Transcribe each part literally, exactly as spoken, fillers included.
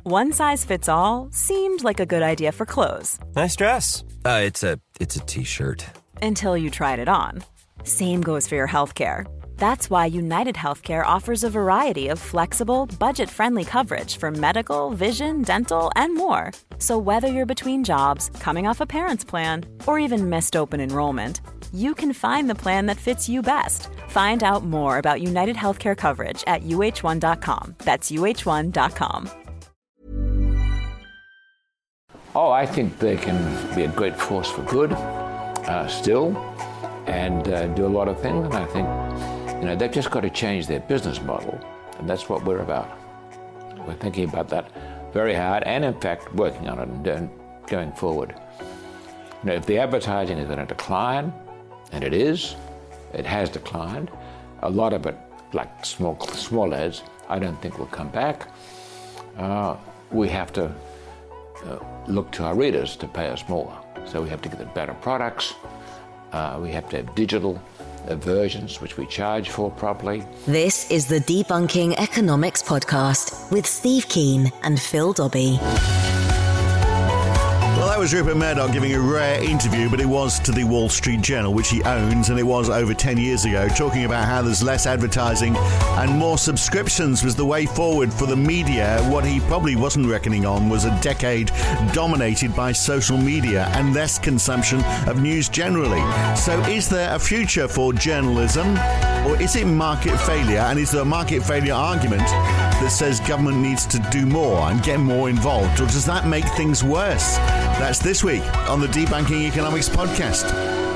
One size fits all seemed like a good idea for clothes. Nice dress. Uh, it's a it's a t-shirt. Until you tried it on. Same goes for your healthcare. That's why United Healthcare offers a variety of flexible, budget-friendly coverage for medical, vision, dental, and more. So whether you're between jobs, coming off a parent's plan, or even missed open enrollment, you can find the plan that fits you best. Find out more about United Healthcare coverage at U H one dot com. That's U H one dot com. Oh, I think they can be a great force for good uh, still and uh, do a lot of things. And I think, you know, they've just got to change their business model. And that's what we're about. We're thinking about that very hard and, in fact, working on it and going forward. You know, if the advertising is going to decline, and it is, it has declined, a lot of it, like small, small ads, I don't think will come back. Uh, we have to Uh, look to our readers to pay us more. So we have to get them better products. Uh, we have to have digital uh, versions, which we charge for properly. This is the Debunking Economics Podcast with Steve Keen and Phil Dobbie. Well, that was Rupert Murdoch giving a rare interview, but it was to the Wall Street Journal, which he owns, and it was over ten years ago, talking about how there's less advertising and more subscriptions was the way forward for the media. What he probably wasn't reckoning on was a decade dominated by social media and less consumption of news generally. So is there a future for journalism, or is it market failure? And is there a market failure argument that says government needs to do more and get more involved, or does that make things worse? That's this week on the Debunking Economics Podcast.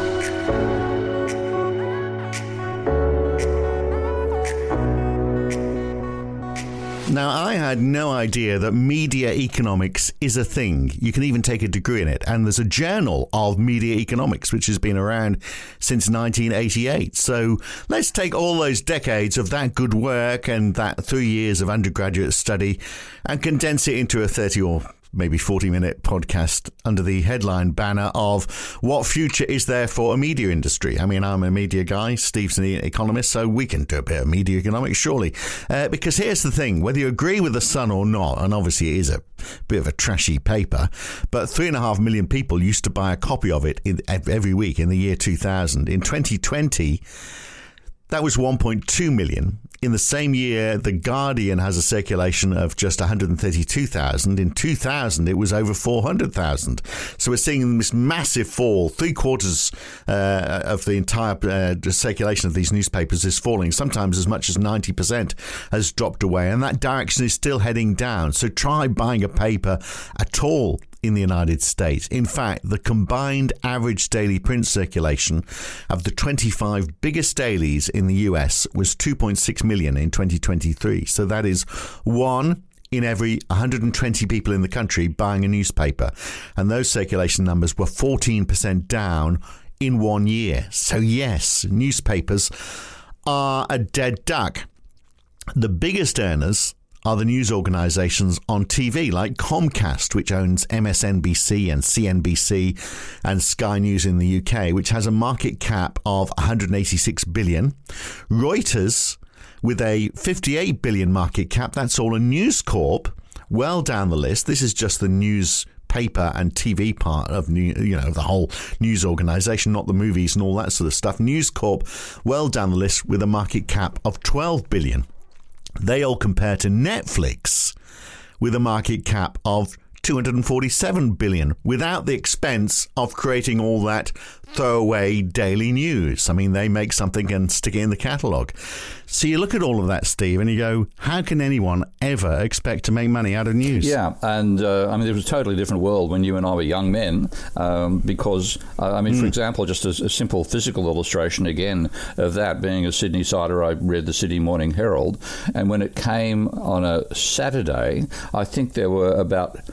Now, I had no idea that media economics is a thing. You can even take a degree in it. And there's a journal of media economics, which has been around since nineteen eighty-eight. So let's take all those decades of that good work and that three years of undergraduate study and condense it into a thirty or maybe forty minute podcast under the headline banner of what future is there for a media industry. I mean, I'm a media guy, Steve's an economist, so we can do a bit of media economics, surely. Uh, because here's the thing, whether you agree with The Sun or not, and obviously it is a bit of a trashy paper, but three and a half million people used to buy a copy of it in, every week in the year two thousand. In twenty twenty, that was one point two million. In the same year, The Guardian has a circulation of just one hundred thirty-two thousand. In two thousand, it was over four hundred thousand. So we're seeing this massive fall. Three quarters uh, of the entire uh, circulation of these newspapers is falling. Sometimes as much as ninety percent has dropped away. And that direction is still heading down. So try buying a paper at all in the United States. In fact, the combined average daily print circulation of the twenty-five biggest dailies in the U S was two point six million in twenty twenty-three. So that is one in every one hundred twenty people in the country buying a newspaper. And those circulation numbers were fourteen percent down in one year. So yes, newspapers are a dead duck. The biggest earners are the news organisations on T V, like Comcast, which owns M S N B C and C N B C and Sky News in the U K, which has a market cap of one hundred eighty-six billion. Reuters, with a fifty-eight billion market cap, that's all a News Corp, well down the list. This is just the news paper and T V part of new, you know, the whole news organisation, not the movies and all that sort of stuff. News Corp, well down the list with a market cap of twelve billion. They all compare to Netflix with a market cap of two hundred forty-seven billion without the expense of creating all that throwaway daily news. I mean, they make something and stick it in the catalogue. So you look at all of that, Steve, and you go, how can anyone ever expect to make money out of news? Yeah, and uh, I mean, it was a totally different world when you and I were young men um, because, uh, I mean, mm. for example, just a, a simple physical illustration again of that, being a Sydney sider, I read the Sydney Morning Herald, and when it came on a Saturday, I think there were about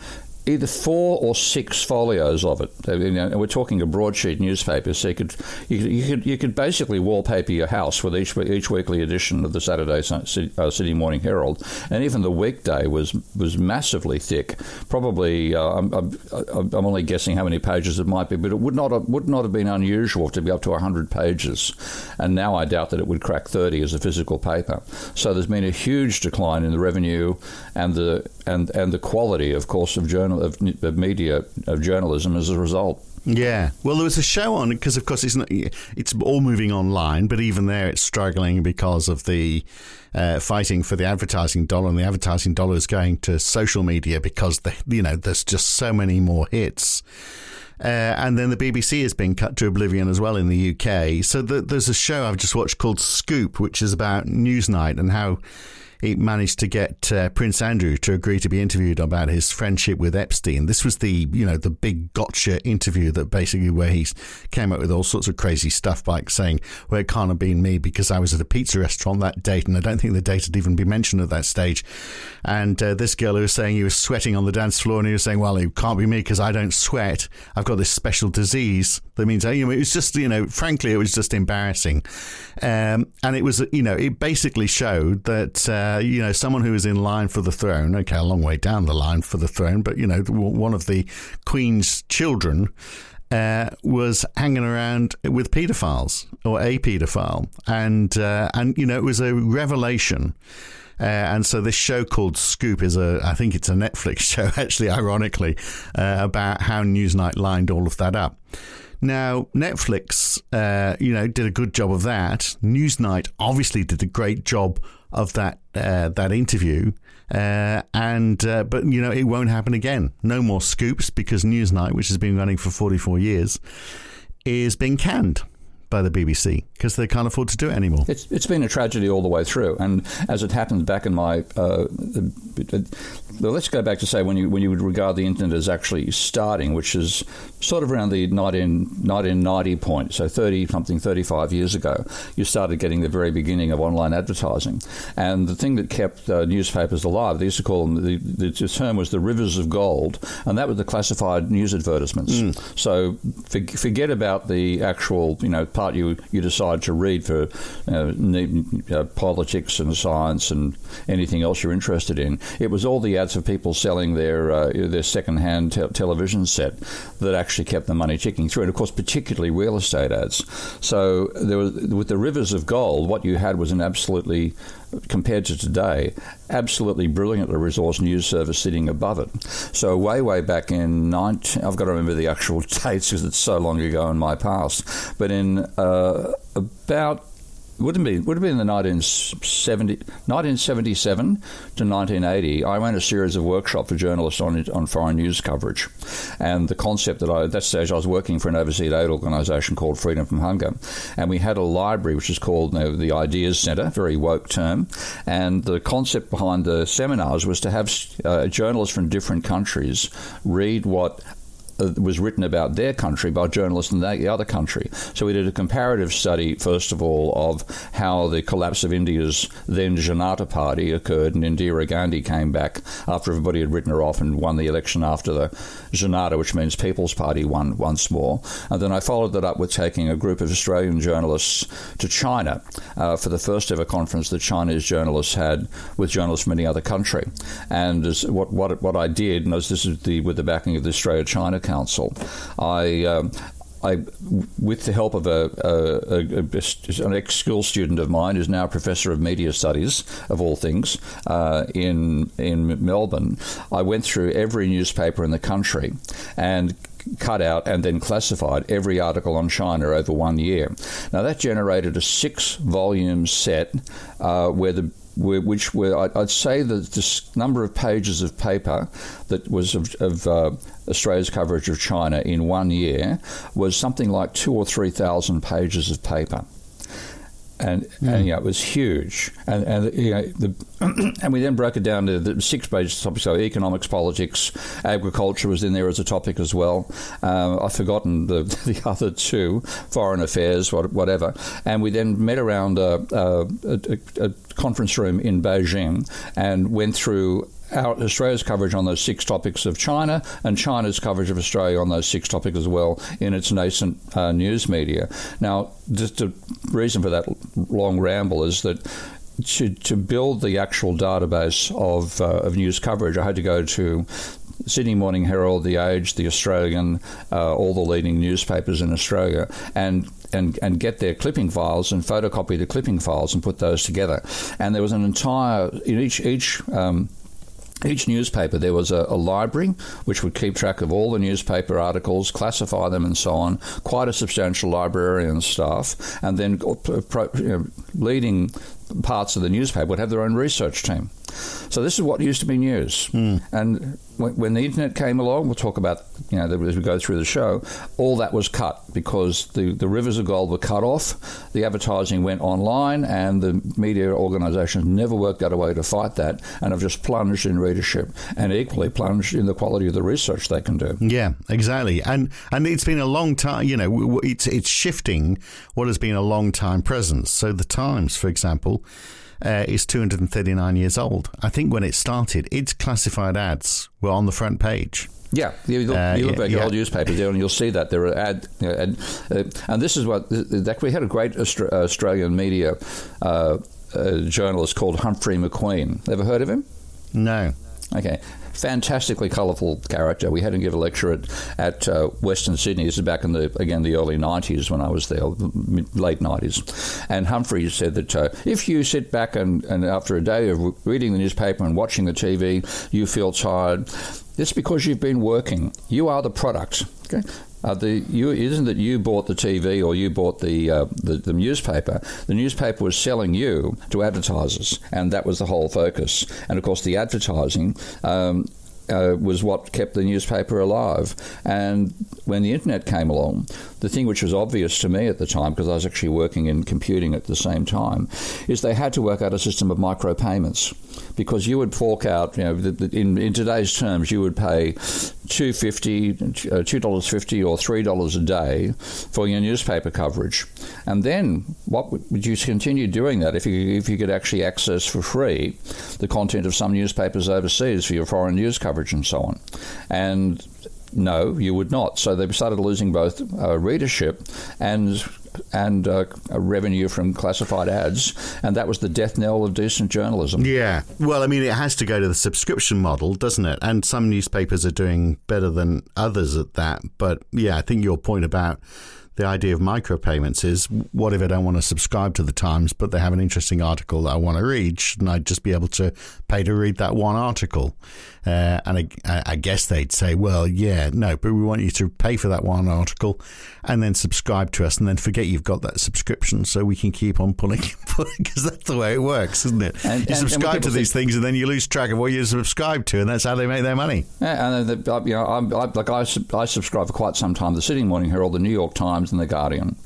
either four or six folios of it. You know, and we're talking a broadsheet newspaper, so you could you could, you could you could basically wallpaper your house with each each weekly edition of the Saturday uh, Sydney Morning Herald, and even the weekday was was massively thick. Probably, uh, I'm, I'm, I'm only guessing how many pages it might be, but it would not have, would not have been unusual to be up to one hundred pages, and now I doubt that it would crack thirty as a physical paper. So there's been a huge decline in the revenue and the and and the quality, of course, of journal of, of media of journalism as a result. Yeah, well, there was a show on because, of course, it's not, it's all moving online, but even there, it's struggling because of the uh, fighting for the advertising dollar, and the advertising dollar is going to social media because they, you know, there's just so many more hits. Uh, and then the B B C has been cut to oblivion as well in the U K. So the, there's a show I've just watched called Scoop, which is about Newsnight and how he managed to get uh, Prince Andrew to agree to be interviewed about his friendship with Epstein. This was the, you know, the big gotcha interview that basically where he came up with all sorts of crazy stuff, like saying, well, it can't have been me because I was at a pizza restaurant that date, and I don't think the date had even been mentioned at that stage. And uh, this girl who was saying he was sweating on the dance floor, and he was saying, well, it can't be me because I don't sweat. I've got this special disease that means, you know, it was just, you know, frankly, it was just embarrassing. Um, and it was, you know, it basically showed that, uh, you know, someone who was in line for the throne, okay, a long way down the line for the throne, but, you know, one of the Queen's children uh, was hanging around with paedophiles, or a paedophile. And, uh, and you know, it was a revelation. Uh, and so this show called Scoop is a, I think it's a Netflix show, actually, ironically, uh, about how Newsnight lined all of that up. Now, Netflix, uh, you know, did a good job of that. Newsnight obviously did a great job of that uh, that interview, uh, and uh, but you know, it won't happen again. No more Scoops because Newsnight, which has been running for forty-four years, is being canned by the B B C because they can't afford to do it anymore. It's it's been a tragedy all the way through, and as it happened back in my, uh, well, let's go back to say when you when you would regard the internet as actually starting, which is sort of around the nineteen ninety point, so thirty something, thirty-five years ago, you started getting the very beginning of online advertising, and the thing that kept uh, newspapers alive, they used to call them, the, the term was the rivers of gold, and that was the classified news advertisements. Mm. So for, forget about the actual, you know, part you you decide to read for uh, uh, politics and science and anything else you're interested in. It was all the ads of people selling their uh, their second-hand te- television set that actually kept the money ticking through, and of course particularly real estate ads. So there was, with the rivers of gold, what you had was an absolutely, compared to today, absolutely brilliantly resourced news service sitting above it. So way, way back in nineteen, I've got to remember the actual dates because it's so long ago in my past, but in uh, about Would have been would have been in the nineteen seventy, nineteen seventy-seven to nineteen eighty. I ran a series of workshops for journalists on on foreign news coverage, and the concept that I at that stage I was working for an overseas aid organisation called Freedom from Hunger, and we had a library which is called, you know, the Ideas Centre, very woke term, and the concept behind the seminars was to have uh, journalists from different countries read what was written about their country by journalists in the other country. So we did a comparative study, first of all, of how the collapse of India's then Janata Party occurred, and Indira Gandhi came back after everybody had written her off and won the election after the Janata, which means People's Party, won once more. And then I followed that up with taking a group of Australian journalists to China uh, for the first ever conference that Chinese journalists had with journalists from any other country. And as what what what I did, and as this is the with the backing of the Australia-China Council, I, um, I, with the help of a, a, a, a an ex-school student of mine who's now a professor of media studies, of all things, uh, in in Melbourne, I went through every newspaper in the country and cut out and then classified every article on China over one year. Now that generated a six-volume set uh, where the which were, I'd say that this number of pages of paper that was of, of uh, Australia's coverage of China in one year was something like two or three thousand pages of paper. And, mm. and yeah, it was huge. And and you know, the, and we then broke it down to the six page topics. So economics, politics, agriculture was in there as a topic as well. Um, I've forgotten the the other two, foreign affairs, whatever. And we then met around a, a, a, a conference room in Beijing and went through our Australia's coverage on those six topics of China and China's coverage of Australia on those six topics as well in its nascent uh, news media. Now, just the reason for that long ramble is that to to build the actual database of uh, of news coverage, I had to go to Sydney Morning Herald, The Age, The Australian, uh, all the leading newspapers in Australia, and and and get their clipping files and photocopy the clipping files and put those together. And there was an entire in each each. Um, Each newspaper, there was a, a library which would keep track of all the newspaper articles, classify them and so on, quite a substantial library and staff, and then you know, leading parts of the newspaper would have their own research team. So this is what used to be news. Mm. And when, when the internet came along, we'll talk about, you know, as we go through the show, all that was cut because the, the rivers of gold were cut off, the advertising went online, and the media organisations never worked out a way to fight that and have just plunged in readership and equally plunged in the quality of the research they can do. Yeah, exactly. And and it's been a long time, you know, it's, it's shifting what has been a long time presence. So the Times, for example, Uh, is two hundred thirty-nine years old. I think when it started, its classified ads were on the front page. Yeah, you look, uh, you look yeah, at yeah. old newspapers there, and you'll see that there are ad, you know, ad uh, and this is what that we had a great Austra- Australian media uh, uh, journalist called Humphrey McQueen. Ever heard of him? No. Okay. Fantastically colourful character. We had him give a lecture at, at uh, Western Sydney. This is back in the, again, the early nineties when I was there, late nineties. And Humphrey said that uh, if you sit back and, and after a day of reading the newspaper and watching the T V, you feel tired, it's because you've been working. You are the product. Okay. Uh, the you it isn't that you bought the T V or you bought the, uh, the the newspaper. The newspaper was selling you to advertisers, and that was the whole focus. And of course, the advertising um, uh, was what kept the newspaper alive. And when the internet came along, the thing which was obvious to me at the time, because I was actually working in computing at the same time, is they had to work out a system of micropayments. Because you would fork out, you know, in, in today's terms, you would pay two dollars fifty, two dollars fifty or three dollars a day for your newspaper coverage. And then what would you continue doing that if you if you could actually access for free the content of some newspapers overseas for your foreign news coverage and so on? And no, you would not. So they started losing both uh, readership and and uh, revenue from classified ads, and that was the death knell of decent journalism. Yeah. Well, I mean, it has to go to the subscription model, doesn't it? And some newspapers are doing better than others at that. But, yeah, I think your point about the idea of micropayments is, what if I don't want to subscribe to the Times, but they have an interesting article that I want to read? Shouldn't I just be able to pay to read that one article? Uh, and I, I guess they'd say, well, yeah, no, but we want you to pay for that one article and then subscribe to us and then forget you've got that subscription so we can keep on pulling, because that's the way it works, isn't it? And, you and, subscribe and to these think, things and then you lose track of what you subscribe to, and that's how they make their money. Yeah, and the, you know, I'm, I, like I, I subscribed for quite some time to the Sydney Morning Herald, the New York Times, and the Guardian.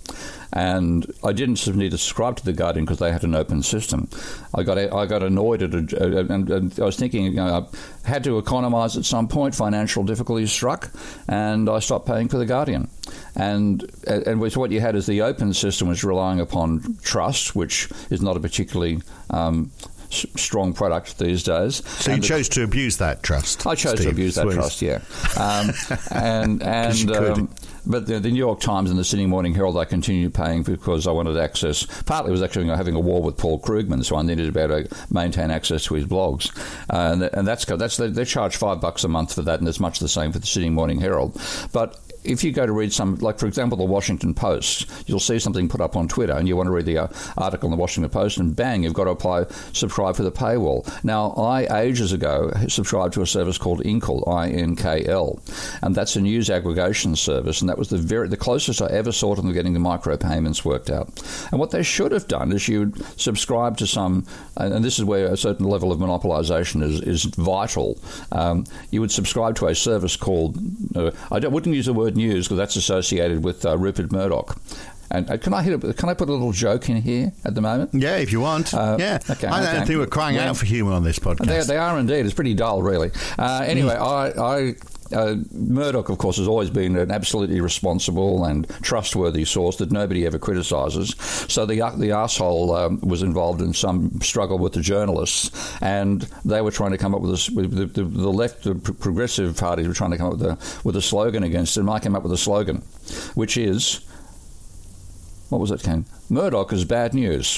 And I didn't need to subscribe to the Guardian because they had an open system. I got I got annoyed at it, and, and I was thinking, you know, I had to economise at some point. Financial difficulties struck, and I stopped paying for the Guardian. And and what you had is the open system was relying upon trust, which is not a particularly um, strong product these days. So and you chose to abuse that trust. I chose Steve, to abuse that please. trust, yeah. Um, and and um, but the, the New York Times and the Sydney Morning Herald I continued paying because I wanted access. Partly it was actually having a war with Paul Krugman, so I needed to be able to maintain access to his blogs. Uh, and, and that's that's they, they charge five bucks a month for that, and it's much the same for the Sydney Morning Herald. But if you go to read some, like, for example, the Washington Post, you'll see something put up on Twitter and you want to read the uh, article in the Washington Post, and bang, you've got to apply, subscribe for the paywall. Now, I, ages ago, subscribed to a service called Inkl, I N K L, and that's a news aggregation service, and that was the very the closest I ever saw to them getting the micropayments worked out. And what they should have done is you'd subscribe to some, and this is where a certain level of monopolisation is, is vital, um, you would subscribe to a service called, uh, I don't, wouldn't use the word news because that's associated with uh, Rupert Murdoch. And uh, can I hit a, can I put a little joke in here at the moment? Yeah, if you want. Uh, yeah. Okay, I don't okay. think we're crying yeah. out for humour on this podcast. They, they are indeed. It's pretty dull, really. Uh, anyway, I, I uh, Murdoch, of course, has always been an absolutely responsible and trustworthy source that nobody ever criticises. So the the arsehole um, was involved in some struggle with the journalists, and they were trying to come up with this. With the, the, the left, the progressive parties were trying to come up with a with a slogan against it. And I came up with a slogan, which is, what was it, Ken? Murdoch is bad news.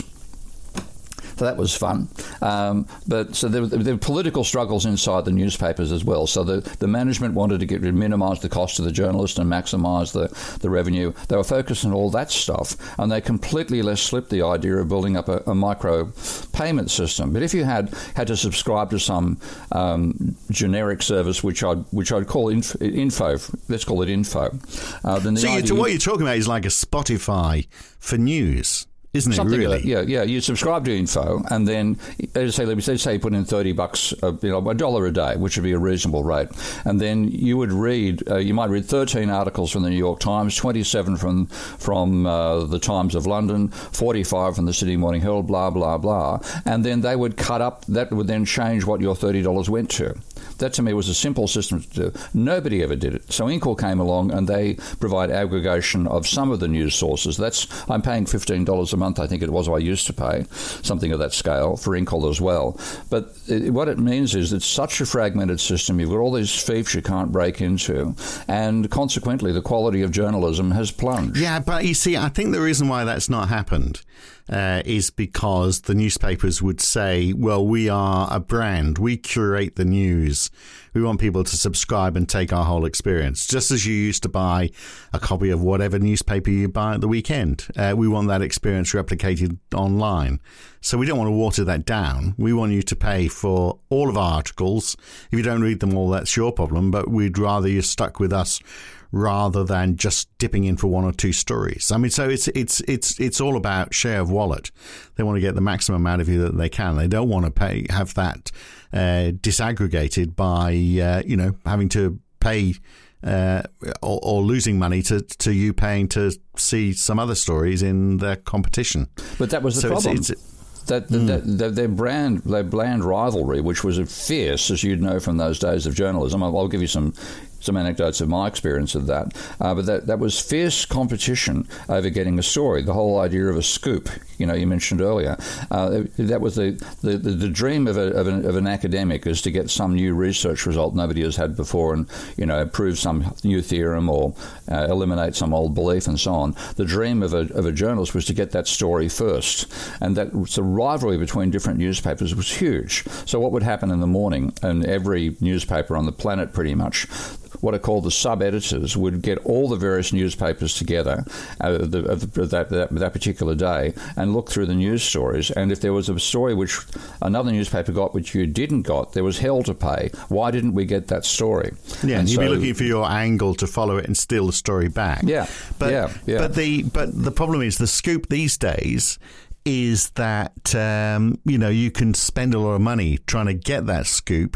So that was fun. Um, but so there, there were political struggles inside the newspapers as well. So the, the management wanted to get minimise the cost of the journalist and maximise the, the revenue. They were focused on all that stuff, and they completely let slip the idea of building up a, a micro payment system. But if you had had to subscribe to some um, generic service, which I'd which I'd call info, info let's call it info. Uh, then the so idea, you, what you're talking about is like a Spotify for news. Isn't it Something really? Like, yeah, yeah. You subscribe to info, and then let's say, let me say, say you put in thirty bucks, uh, you know, a dollar a day, which would be a reasonable rate, and then you would read, uh, you might read thirteen articles from the New York Times, twenty-seven from from uh, the Times of London, forty-five from the Sydney Morning Herald, blah blah blah, and then they would cut up. That would then change what your thirty dollars went to. That to me was a simple system to do. Nobody ever did it. So Incal came along and they provide aggregation of some of the news sources. That's I'm paying fifteen dollars a month, I think it was, I used to pay something of that scale for Incal as well. But it, what it means is it's such a fragmented system. You've got all these fiefs you can't break into, and consequently the quality of journalism has plunged. Yeah, but you see, I think the reason why that's not happened Uh, is because the newspapers would say, well, we are a brand. We curate the news. We want people to subscribe and take our whole experience. Just as you used to buy a copy of whatever newspaper you buy at the weekend. Uh, we want that experience replicated online. So we don't want to water that down. We want you to pay for all of our articles. If you don't read them all, that's your problem. But we'd rather you're stuck with us rather than just dipping in for one or two stories. I mean, so it's it's it's it's all about share of wallet. They want to get the maximum out of you that they can. They don't want to pay have that uh, disaggregated by uh, you know having to pay uh, or, or losing money to to you paying to see some other stories in their competition. But that was the so problem. It's, it's, That, mm. that, that their brand, their bland rivalry, which was fierce, as you'd know from those days of journalism. I'll, I'll give you some some anecdotes of my experience of that. Uh, but that, that was fierce competition over getting a story. The whole idea of a scoop, you know, you mentioned earlier. Uh, that was the, the, the, the dream of, a, of, an, of an academic, is to get some new research result nobody has had before and, you know, prove some new theorem or uh, eliminate some old belief and so on. The dream of a, of a journalist was to get that story first. And that the rivalry between different newspapers was huge. So what would happen in the morning, and every newspaper on the planet pretty much, what are called the sub-editors would get all the various newspapers together uh, the, of, the, of that, that, that particular day and look through the news stories. And if there was a story which another newspaper got which you didn't got, there was hell to pay. Why didn't we get that story? Yeah, and you'd so, be looking for your angle to follow it and steal the story back. Yeah, but, yeah, yeah. But the, but the problem is the scoop these days is that, um, you know, you can spend a lot of money trying to get that scoop,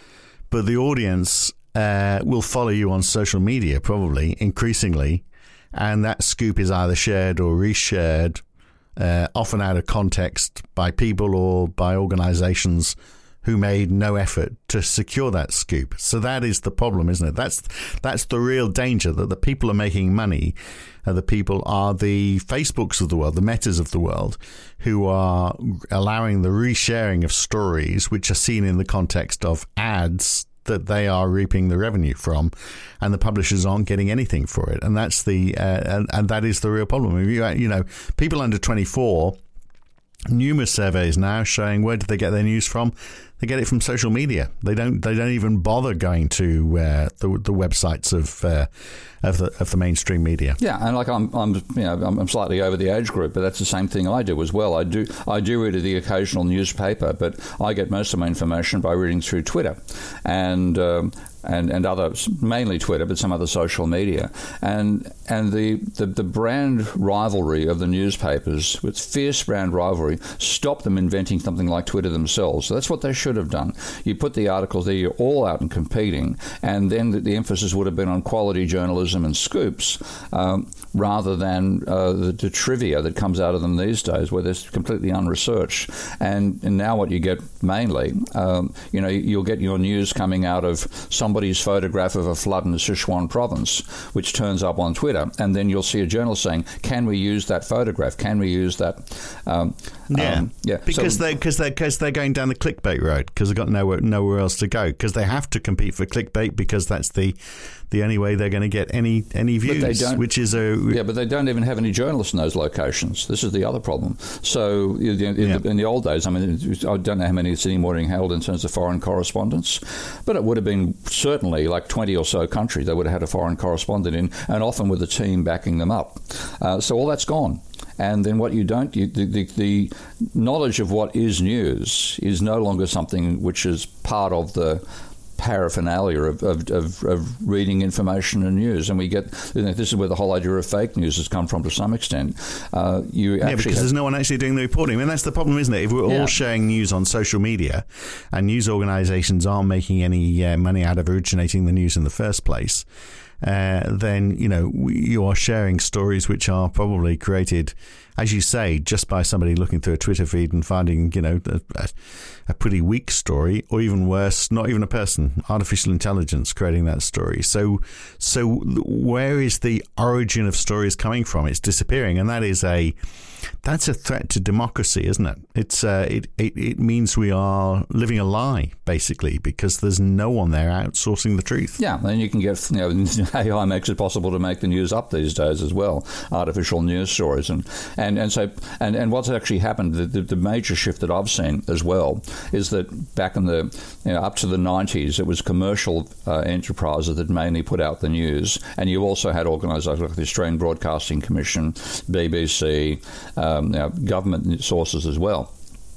but the audience uh, will follow you on social media probably increasingly, and that scoop is either shared or reshared, uh, often out of context by people or by organizations who made no effort to secure that scoop. So that is the problem, isn't it? That's that's the real danger, that the people are making money. Uh, the people are the Facebooks of the world, the Metas of the world, who are allowing the resharing of stories which are seen in the context of ads that they are reaping the revenue from, and the publishers aren't getting anything for it. And that's the uh, and, and that is the real problem. You, you know, people under twenty-four, numerous surveys now showing where did they get their news from? They get it from social media. They don't. They don't even bother going to uh, the the websites of uh, of the of the mainstream media. Yeah, and like I'm, I'm, you know, I'm slightly over the age group, but that's the same thing I do as well. I do, I do read the occasional newspaper, but I get most of my information by reading through Twitter, and. Um, And, and other, mainly Twitter, but some other social media. And and the, the, the brand rivalry of the newspapers, with fierce brand rivalry, stopped them inventing something like Twitter themselves. So that's what they should have done. You put the articles there, you're all out and competing, and then the, the emphasis would have been on quality journalism and scoops, um, rather than uh, the, the trivia that comes out of them these days, where they're completely unresearched. And, and now what you get mainly, um, you know, you'll get your news coming out of some somebody's photograph of a flood in the Sichuan province, which turns up on Twitter, and then you'll see a journalist saying, "Can we use that photograph? Can we use that?" Um, yeah, um, yeah, because so, they because they because they're going down the clickbait road because they've got nowhere nowhere else to go because they have to compete for clickbait because that's the the only way they're going to get any any views, which is a yeah, but they don't even have any journalists in those locations. This is the other problem. So in, in, yeah. the, in the old days, I mean, I don't know how many Sydney Morning held in terms of foreign correspondents, but it would have been certainly like twenty or so countries they would have had a foreign correspondent in, and often with a team backing them up. Uh, so all that's gone. And then what you don't, you, the, the, the knowledge of what is news is no longer something which is part of the paraphernalia of, of, of, of reading information and news. And we get, you know, this is where the whole idea of fake news has come from to some extent. Uh, you yeah, because have, there's no one actually doing the reporting. I mean, that's the problem, isn't it? If we're yeah. all sharing news on social media and news organisations aren't making any uh, money out of originating the news in the first place, Uh, then, you know, you are sharing stories which are probably created, as you say, just by somebody looking through a Twitter feed and finding, you know, a, a pretty weak story, or even worse, not even a person, artificial intelligence creating that story. So, so where is the origin of stories coming from? It's disappearing, and that is a that's a threat to democracy, isn't it? It's uh, it, it it means we are living a lie, basically, because there's no one there outsourcing the truth. Yeah, and you can get, you know, A I makes it possible to make the news up these days as well, artificial news stories, and and, and so and, and what's actually happened, the, the, the major shift that I've seen as well is that back in the you know, up to the nineties, it was commercial uh, enterprises that mainly put out the news, and you also had organisations like the Australian Broadcasting Commission, B B C. Um, you know, government sources as well.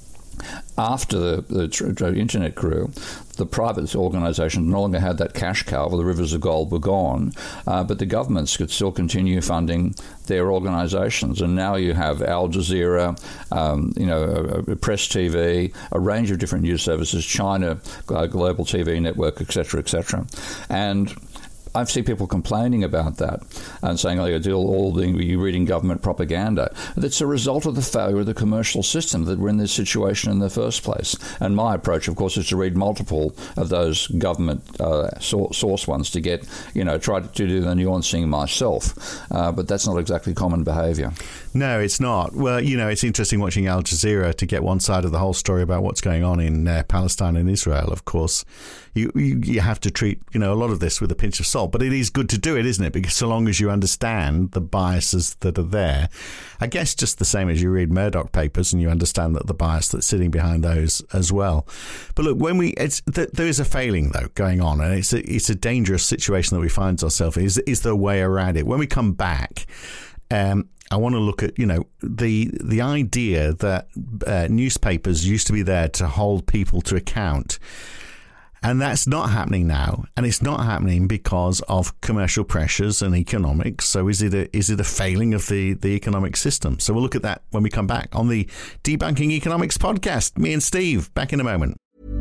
After the, the tr- tr- internet grew, the private organisations no longer had that cash cow, the rivers of gold were gone, uh, but the governments could still continue funding their organisations. And now you have Al Jazeera, um, you know, a, a Press T V, a range of different news services, China, uh, Global T V Network, et cetera, et cetera. And I've seen people complaining about that and saying, oh, you're all the, you're reading government propaganda. That's a result of the failure of the commercial system that we're in this situation in the first place. And my approach, of course, is to read multiple of those government uh, source ones to get, you know, try to do the nuancing myself. Uh, but that's not exactly common behaviour. No, it's not. Well, you know, it's interesting watching Al Jazeera to get one side of the whole story about what's going on in uh, Palestine and Israel, of course. You, you you have to treat, you know, a lot of this with a pinch of salt, but it is good to do it, isn't it? Because so long as you understand the biases that are there, I guess just the same as you read Murdoch papers and you understand that the bias that's sitting behind those as well. But look, when we, it's th- there is a failing though going on, and it's a, it's a dangerous situation that we find ourselves in. Is is there a way around it? When we come back, um, I want to look at, you know, the the idea that uh, newspapers used to be there to hold people to account. And that's not happening now, and it's not happening because of commercial pressures and economics. So is it a is it a failing of the, the economic system? So we'll look at that when we come back on the Debunking Economics podcast. Me and Steve, back in a moment.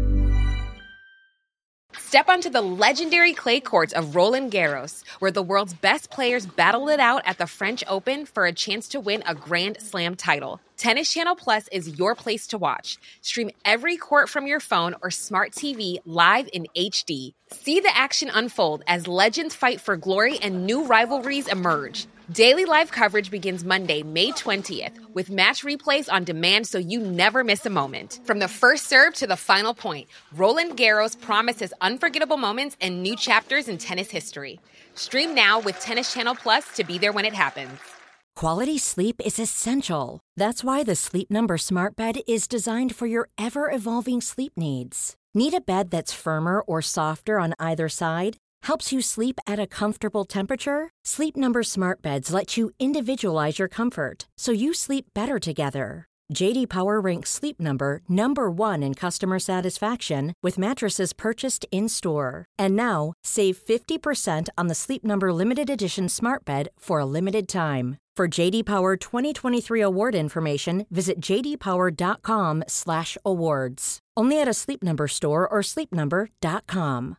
Step onto the legendary clay courts of Roland Garros, where the world's best players battle it out at the French Open for a chance to win a Grand Slam title. Tennis Channel Plus is your place to watch. Stream every court from your phone or smart T V live in H D. See the action unfold as legends fight for glory and new rivalries emerge. Daily live coverage begins Monday, May twentieth, with match replays on demand so you never miss a moment. From the first serve to the final point, Roland Garros promises unforgettable moments and new chapters in tennis history. Stream now with Tennis Channel Plus to be there when it happens. Quality sleep is essential. That's why the Sleep Number Smart Bed is designed for your ever-evolving sleep needs. Need a bed that's firmer or softer on either side? Helps you sleep at a comfortable temperature? Sleep Number Smart Beds let you individualize your comfort, so you sleep better together. J D Power ranks Sleep Number number one in customer satisfaction with mattresses purchased in-store. And now, save fifty percent on the Sleep Number Limited Edition Smart Bed for a limited time. For J D Power twenty twenty-three award information, visit jdpower.com slash awards. Only at a Sleep Number store or sleep number dot com.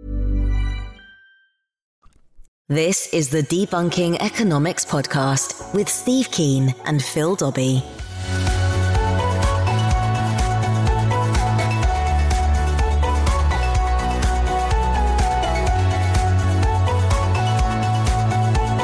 This is the Debunking Economics podcast with Steve Keen and Phil Dobbie.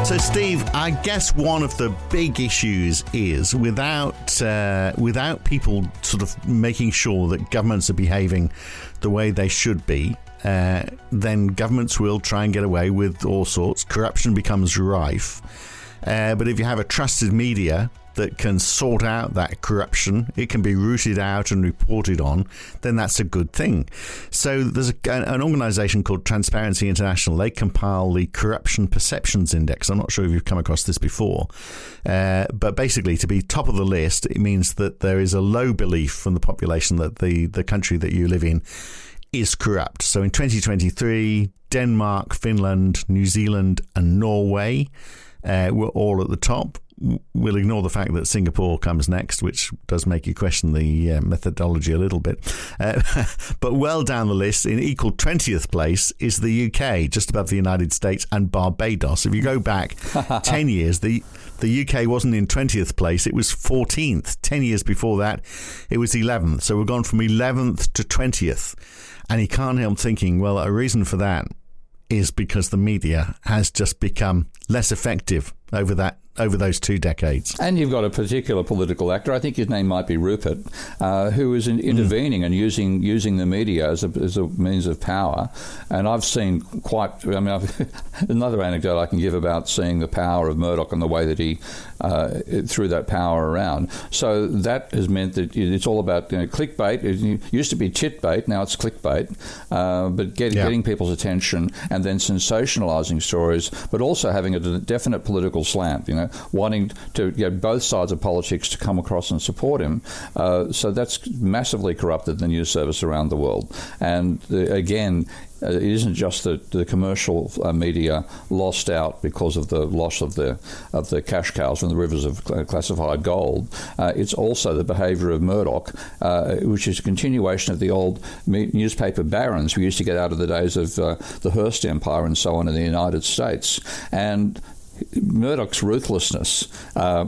So, Steve, I guess one of the big issues is without uh, without people sort of making sure that governments are behaving the way they should be, uh, then governments will try and get away with all sorts. Corruption becomes rife. Uh, but if you have a trusted media that can sort out that corruption, it can be rooted out and reported on, then that's a good thing. So there's a, an organisation called Transparency International. They compile the Corruption Perceptions Index. I'm not sure if you've come across this before. Uh, but basically, to be top of the list, it means that there is a low belief from the population that the, the country that you live in is corrupt. So in twenty twenty-three, Denmark, Finland, New Zealand and Norway uh, were all at the top. We'll ignore the fact that Singapore comes next, which does make you question the uh, methodology a little bit. Uh, but well down the list, in equal twentieth place, is the U K, just above the United States and Barbados. If you go back ten years, the the U K wasn't in twentieth place, it was fourteenth. ten years before that, it was eleventh. So we've gone from eleventh to twentieth. And you can't help thinking, well, a reason for that is because the media has just become less effective over that over those two decades. And you've got a particular political actor, I think his name might be Rupert, uh, who is in, intervening mm. and using using the media as a, as a means of power. And I've seen quite, I mean, I've, another anecdote I can give about seeing the power of Murdoch and the way that he uh, threw that power around. So that has meant that it's all about, you know, clickbait. It used to be titbait, now it's clickbait, uh, but get, yeah. getting people's attention and then sensationalising stories, but also having a definite political slant, you know, wanting to get both sides of politics to come across and support him. Uh, so that's massively corrupted the news service around the world. And uh, again, uh, it isn't just that the commercial uh, media lost out because of the loss of the of the cash cows from the rivers of classified gold. Uh, it's also the behaviour of Murdoch, uh, which is a continuation of the old me- newspaper barons we used to get out of the days of uh, the Hearst Empire and so on in the United States. And Murdoch's ruthlessness uh,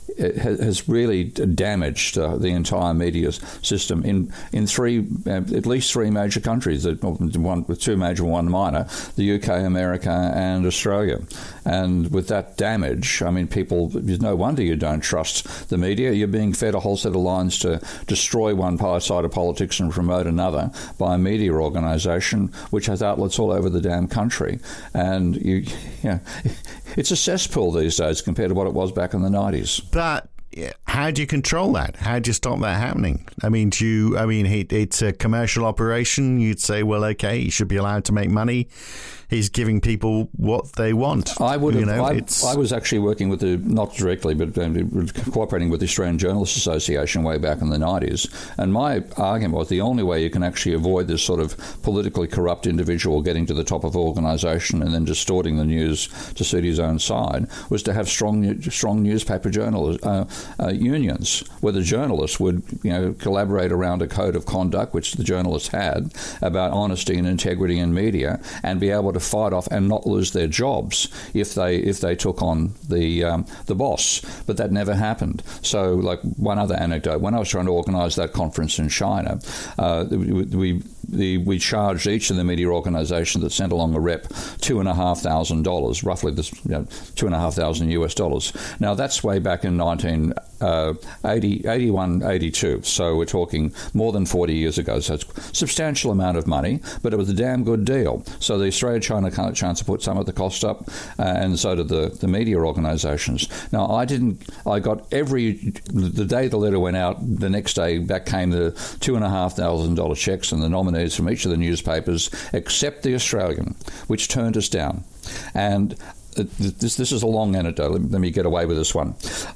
has really damaged uh, the entire media system in in three, uh, at least three major countries, one with two major, one minor, the U K, America, and Australia. And with that damage, I mean, people, there's no wonder you don't trust the media. You're being fed a whole set of lines to destroy one side of politics and promote another by a media organisation which has outlets all over the damn country. And you, you know, it's a cesspool these days compared to what it was back in the nineties. But how do you control that? How do you stop that happening? I mean, do you, I mean, it, it's a commercial operation. You'd say, well, okay, he should be allowed to make money. He's giving people what they want. I would have, you know, I, it's... I was actually working with the, not directly, but um, cooperating with the Australian Journalists Association way back in the nineties. And my argument was the only way you can actually avoid this sort of politically corrupt individual getting to the top of an organisation and then distorting the news to suit his own side was to have strong, strong newspaper journalists, uh, uh, unions, where the journalists would, you know, collaborate around a code of conduct, which the journalists had, about honesty and integrity in media, and be able to fight off and not lose their jobs if they if they took on the um, the boss. But that never happened. So, like one other anecdote, when I was trying to organise that conference in China, uh, we, we the, we charged each of the media organisations that sent along a rep two and a half thousand dollars, roughly this, you know, two and a half thousand U S dollars. Now that's way back in nineteen eighty, eighty-one, eighty-two. So we're talking more than forty years ago. So it's a substantial amount of money, but it was a damn good deal. So the Australia-China Council put some of the cost up, uh, and so did the, the media organisations. Now I didn't. I got every the day the letter went out. The next day back came the two and a half thousand dollar checks and the nominees from each of the newspapers, except the Australian, which turned us down. And this this is a long anecdote. Let me get away with this one.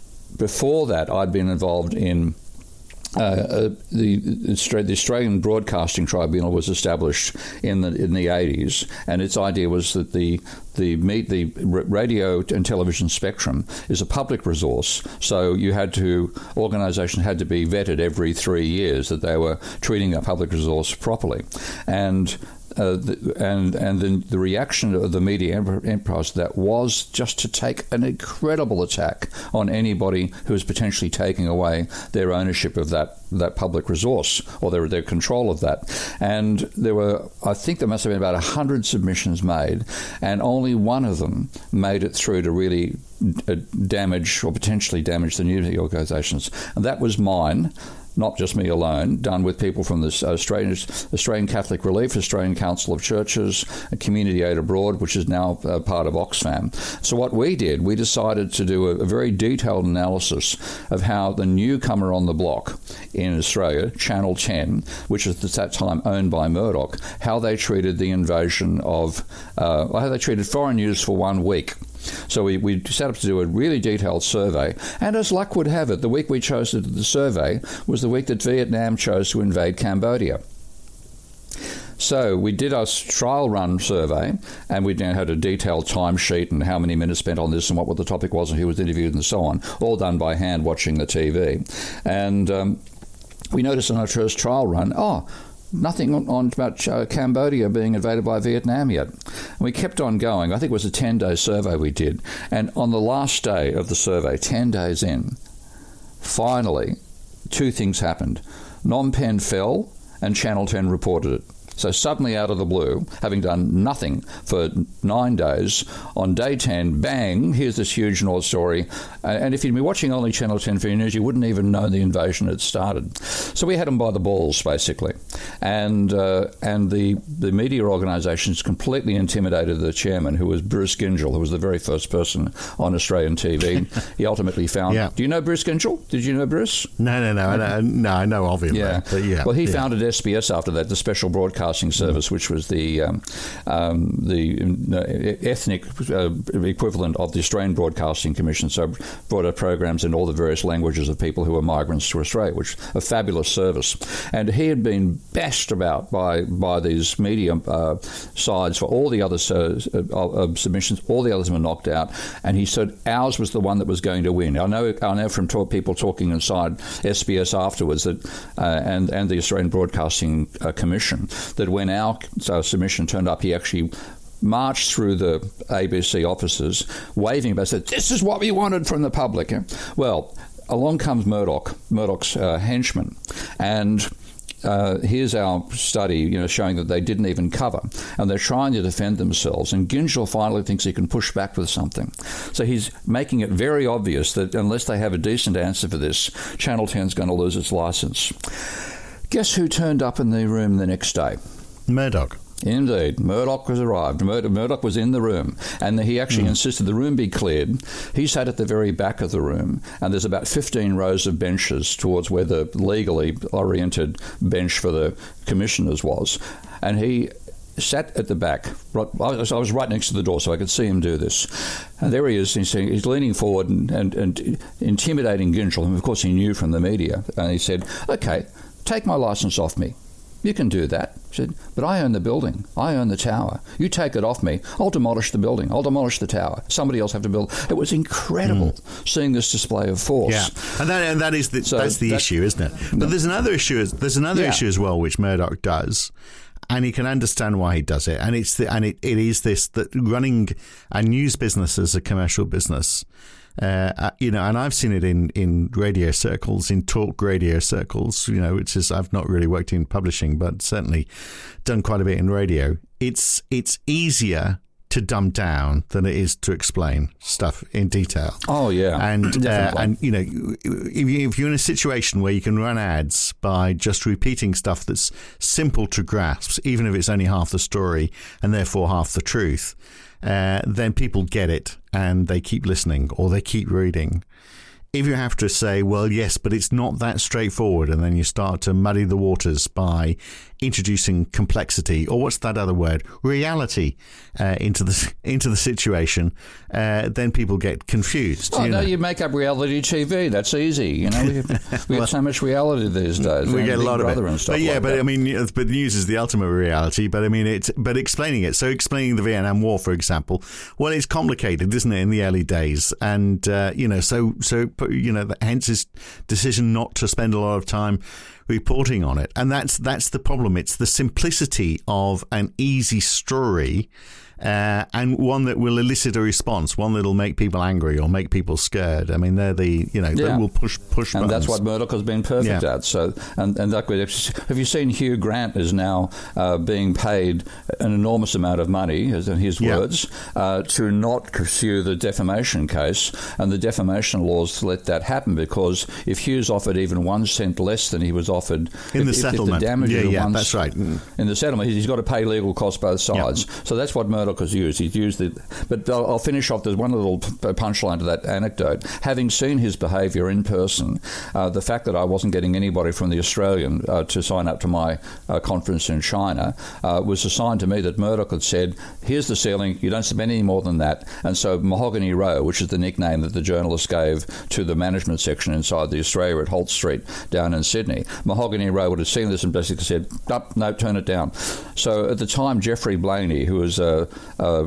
Before that, I'd been involved in uh, uh, the, the Australian Broadcasting Tribunal was established in the in the eighties, and its idea was that the the the radio and television spectrum is a public resource. So you had to organisations had to be vetted every three years that they were treating a public resource properly, and uh, the, and and then the reaction of the media enterprise to that was just to take an incredible attack on anybody who is potentially taking away their ownership of that, that public resource or their their control of that. And there were, I think there must have been about one hundred submissions made, and only one of them made it through to really uh, damage or potentially damage the news organisations. And that was mine. Not just me alone, done with people from the Australian, Australian Catholic Relief, Australian Council of Churches, Community Aid Abroad, which is now uh, part of Oxfam. So what we did, we decided to do a, a very detailed analysis of how the newcomer on the block in Australia, Channel ten, which was at that time owned by Murdoch, how they treated the invasion of, uh, how they treated foreign news for one week. So we, we set up to do a really detailed survey, and as luck would have it, the week we chose to do the survey was the week that Vietnam chose to invade Cambodia. So we did our trial run survey, and we had a detailed timesheet and how many minutes spent on this and what the topic was and who was interviewed and so on, all done by hand watching the T V. And um, we noticed on our first trial run, oh, nothing on, on about uh, Cambodia being invaded by Vietnam yet. And we kept on going. I think it was a ten-day survey we did. And on the last day of the survey, ten days in, finally, two things happened. Phnom Penh fell and Channel ten reported it. So suddenly out of the blue, having done nothing for nine days, on day ten, bang, here's this huge North story. And if you'd been watching only Channel ten for your news, you wouldn't even know the invasion had started. So we had them by the balls, basically. And uh, and the, the media organisations completely intimidated the chairman, who was Bruce Gyngell, who was the very first person on Australian T V. He ultimately found... Yeah. Do you know Bruce Gyngell? Did you know Bruce? No, no, no. I know, no, I know of him. Yeah. But yeah. Well, he yeah. founded S B S after that, the Special Broadcasting Service, which was the um, um, the uh, ethnic uh, equivalent of the Australian Broadcasting Commission. So brought out programs in all the various languages of people who were migrants to Australia, which a fabulous service. And he had been bashed about by by these media uh, sides for all the other uh, uh, submissions. All the others were knocked out, and he said ours was the one that was going to win. I know I know from talk, people talking inside S B S afterwards that uh, and and the Australian Broadcasting uh, Commission, that when our uh, submission turned up, he actually marched through the A B C offices waving about, said, "This is what we wanted from the public." Well, along comes Murdoch, Murdoch's uh, henchman, and uh, here's our study, you know, showing that they didn't even cover, and they're trying to defend themselves. And Gyngell finally thinks he can push back with something, so he's making it very obvious that unless they have a decent answer for this, Channel ten's going to lose its license. Guess who turned up in the room the next day? Murdoch. Indeed. Murdoch was arrived. Mur- Murdoch was in the room, and he actually mm. insisted the room be cleared. He sat at the very back of the room, and there's about fifteen rows of benches towards where the legally oriented bench for the commissioners was. And he sat at the back. Right, I was right next to the door, so I could see him do this. And there he is. He's, he's leaning forward and, and, and intimidating Gyngell, whom, of course, he knew from the media. And he said, "Okay, take my license off me. You can do that." He said, "But I own the building. I own the tower. You take it off me, I'll demolish the building. I'll demolish the tower. Somebody else have to build." It was incredible mm. seeing this display of force. Yeah, and that, and that is the, so that's the that, issue, isn't it? But no. there's another issue. There's another yeah. issue as well, which Murdoch does. And you can understand why he does it. And it's the, and it, it is this, that running a news business as a commercial business, uh, you know, and I've seen it in, in radio circles, in talk radio circles, you know, which is, I've not really worked in publishing, but certainly done quite a bit in radio. It's, it's easier to dumb down than it is to explain stuff in detail. Oh, yeah. And, uh, and you know, if you're in a situation where you can run ads by just repeating stuff that's simple to grasp, even if it's only half the story and therefore half the truth, uh, then people get it and they keep listening or they keep reading. If you have to say, well, yes, but it's not that straightforward, and then you start to muddy the waters by introducing complexity, or what's that other word, reality, uh, into the into the situation, uh, then people get confused. Oh, you no, know? you make up reality T V. That's easy. You know, we have, we have so much reality these days. We get a lot of it. And stuff but yeah, like but that. I mean, but news is the ultimate reality. But I mean, it's but explaining it. So explaining the Vietnam War, for example, well, it's complicated, isn't it, in the early days? And uh, you know, so so you know, hence his decision not to spend a lot of time reporting on it. And that's that's the problem. It's the simplicity of an easy story. Uh, and one that will elicit a response, one that'll make people angry or make people scared. I mean, they're the, you know, yeah. they will push push and buttons. That's what Murdoch has been perfect yeah. at. So, and and that, have you seen Hugh Grant is now uh, being paid an enormous amount of money, as in his yeah. words, uh, to not pursue the defamation case, and the defamation laws let that happen, because if Hugh's offered even one cent less than he was offered in if, the if, settlement, if the damage yeah, yeah, one, that's right. Mm. In the settlement, he's got to pay legal costs both sides. Yeah. So that's what Murdoch has used. He's used it, but I'll, I'll finish off. There's one little punchline to that anecdote. Having seen his behaviour in person, uh, the fact that I wasn't getting anybody from the Australian uh, to sign up to my uh, conference in China uh, was a sign to me that Murdoch had said, "Here's the ceiling. You don't spend any more than that." And so Mahogany Row, which is the nickname that the journalist gave to the management section inside the Australia at Holt Street down in Sydney, Mahogany Row would have seen this and basically said, "No, no, turn it down." So at the time, Geoffrey Blaney, who was a, a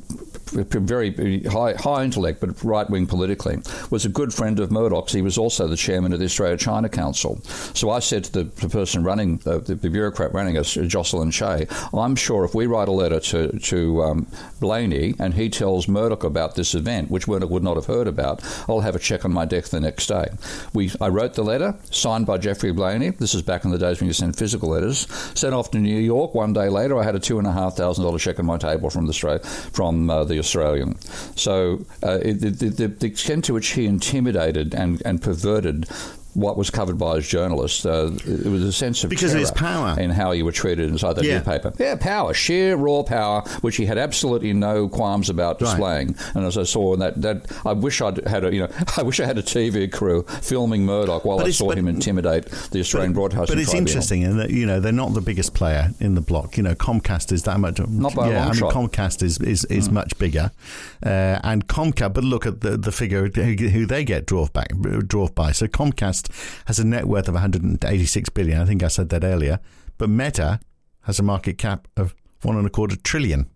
very high, high intellect but right-wing politically, was a good friend of Murdoch's. He was also the chairman of the Australia-China Council. So I said to the, the person running, uh, the, the bureaucrat running us, Jocelyn Shea, I'm sure if we write a letter to, to um, Blaney and he tells Murdoch about this event, which Murdoch would not have heard about, I'll have a check on my desk the next day. We, I wrote the letter, signed by Geoffrey Blaney. This is back in the days when you sent physical letters. Sent off to New York. One day later, I had a two and a half thousand dollar check on my table from the from uh, the Australian. So uh, it, the, the, the extent to which he intimidated and, and perverted what was covered by his journalists, uh, it was a sense of because of his power in how you were treated inside that yeah. newspaper. Yeah, power, sheer raw power, which he had absolutely no qualms about displaying. Right. And as I saw in that, that I wish I'd had a, you know, I wish I had a T V crew filming Murdoch while but I saw but, him intimidate the Australian but, Broadcasting But it's Tribunal. interesting in that, you know, they're not the biggest player in the block. You know, Comcast is that much. Not by yeah, a long I mean, shot. Comcast is is, is mm. much bigger, uh, and Comcast. But look at the the figure who, who they get dwarfed back dwarfed by. So Comcast has a net worth of one hundred eighty-six billion. I think I said that earlier. But Meta has a market cap of one and a quarter trillion.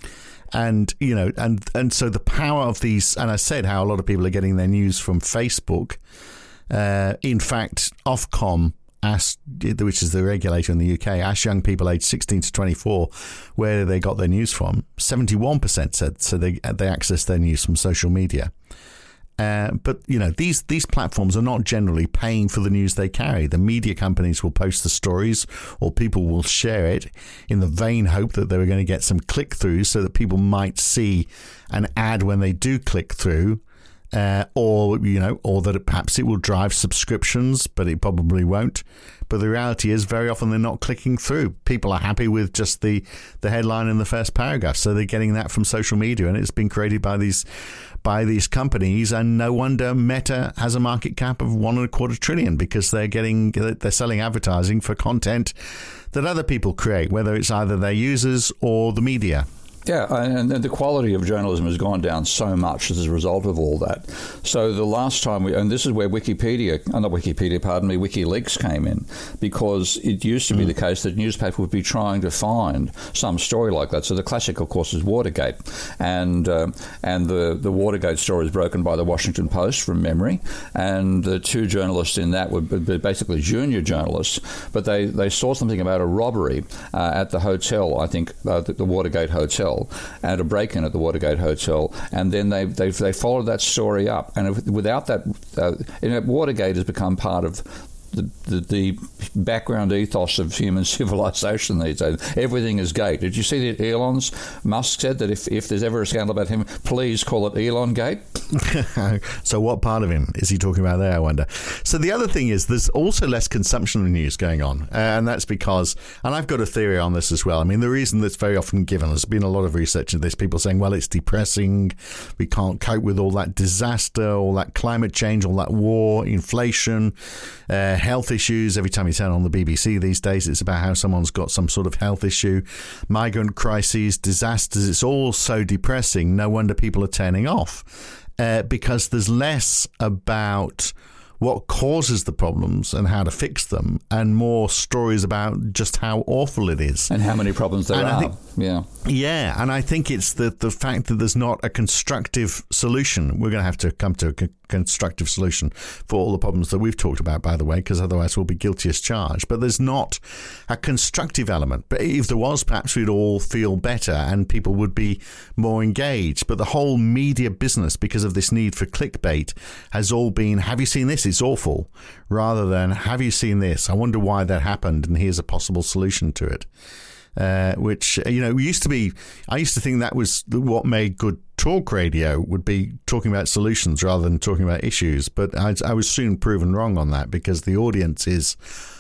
And, you know, and, and so the power of these, and I said how a lot of people are getting their news from Facebook. Uh, in fact, Ofcom asked, which is the regulator in the U K, asked young people aged sixteen to twenty-four where they got their news from. seventy-one percent said so they they access their news from social media. Uh, but, you know, these these platforms are not generally paying for the news they carry. The media companies will post the stories or people will share it in the vain hope that they were going to get some click-throughs so that people might see an ad when they do click through. Uh, or, you know, or that it, perhaps it will drive subscriptions, but it probably won't. But the reality is very often they're not clicking through. People are happy with just the, the headline in the first paragraph. So they're getting that from social media, and it's been created by these by these companies. And no wonder Meta has a market cap of one and a quarter trillion because they're getting they're selling advertising for content that other people create, whether it's either their users or the media. Yeah, and the quality of journalism has gone down so much as a result of all that. So the last time we, and this is where Wikipedia, oh not Wikipedia, pardon me, WikiLeaks came in, because it used to be mm. the case that newspapers would be trying to find some story like that. So the classic, of course, is Watergate, and uh, and the the Watergate story is broken by the Washington Post from memory, and the two journalists in that were basically junior journalists, but they, they saw something about a robbery uh, at the hotel, I think, uh, the, the Watergate Hotel. And a break-in at the Watergate Hotel, and then they they they followed that story up. And if, without that, uh, you know, Watergate has become part of the, the the background ethos of human civilization these days. Everything is gate. Did you see that Elon's Musk said that if, if there's ever a scandal about him, please call it Elon Gate? So what part of him is he talking about there, I wonder? So the other thing is there's also less consumption of news going on, uh, and that's because, and I've got a theory on this as well. I mean, the reason that's very often given, there's been a lot of research into this, people saying, well, it's depressing, we can't cope with all that disaster, all that climate change, all that war, inflation, uh, health issues. Every time you turn on the B B C these days, it's about how someone's got some sort of health issue, migrant crises, disasters. It's all so depressing. No wonder people are turning off uh, because there's less about what causes the problems and how to fix them, and more stories about just how awful it is. And how many problems there and are. I think, yeah. Yeah, and I think it's the, the fact that there's not a constructive solution. We're going to have to come to a c- constructive solution for all the problems that we've talked about, by the way, because otherwise we'll be guilty as charged. But there's not a constructive element. But if there was, perhaps we'd all feel better and people would be more engaged. But the whole media business, because of this need for clickbait, has all been, have you seen this? It's awful, rather than, have you seen this? I wonder why that happened, and here's a possible solution to it. Uh, which, you know, used to be, I used to think that was what made good talk radio, would be talking about solutions rather than talking about issues. But I, I was soon proven wrong on that, because the audience is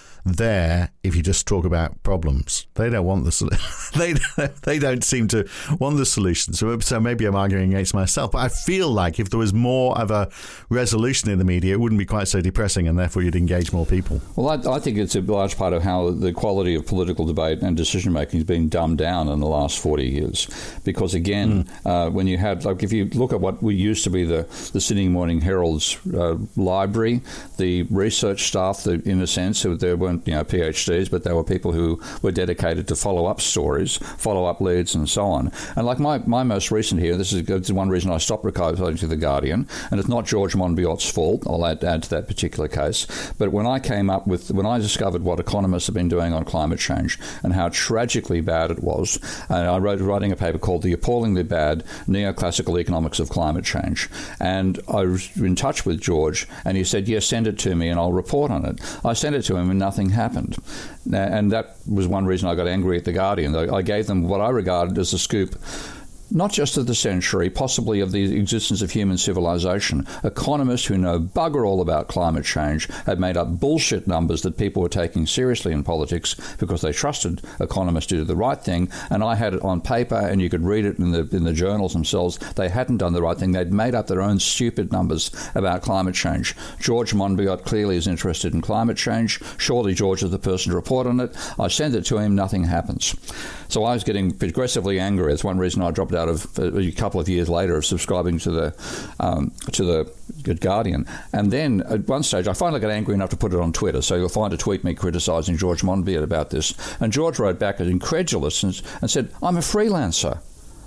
there if you just talk about problems. They don't want the they they don't seem to want the solution. So, so maybe I'm arguing against myself. But I feel like if there was more of a resolution in the media, it wouldn't be quite so depressing, and therefore you'd engage more people. Well, I, I think it's a large part of how the quality of political debate and decision making has been dumbed down in the last forty years. Because again, mm. uh, when you had, like, if you look at what we used to be the the Sydney Morning Herald's uh, library, the research staff, that in a sense, there weren't, you know, PhDs, but they were people who were dedicated to follow up stories, follow up leads, and so on. And like my, my most recent here, this is, this is one reason I stopped writing to The Guardian, and it's not George Monbiot's fault. I'll add, add to that particular case. But when I came up with, when I discovered what economists have been doing on climate change and how tragically bad it was, and I wrote writing a paper called The Appallingly Bad Neoclassical Economics of Climate Change. And I was in touch with George, and he said, yes, send it to me and I'll report on it. I sent it to him and nothing happened. And that was one reason I got angry at The Guardian. I gave them what I regarded as a scoop, not just of the century, possibly of the existence of human civilization. Economists who know bugger all about climate change had made up bullshit numbers that people were taking seriously in politics because they trusted economists to do the right thing. And I had it on paper, and you could read it in the in the journals themselves. They hadn't done the right thing. They'd made up their own stupid numbers about climate change. George Monbiot clearly is interested in climate change. Surely George is the person to report on it. I send it to him, nothing happens. So I was getting progressively angry. That's one reason I dropped out of a couple of years later of subscribing to the um, to the Guardian. And then at one stage I finally got angry enough to put it on Twitter. So you'll find a tweet me criticising George Monbiot about this. And George wrote back as incredulous and, and said, I'm a freelancer.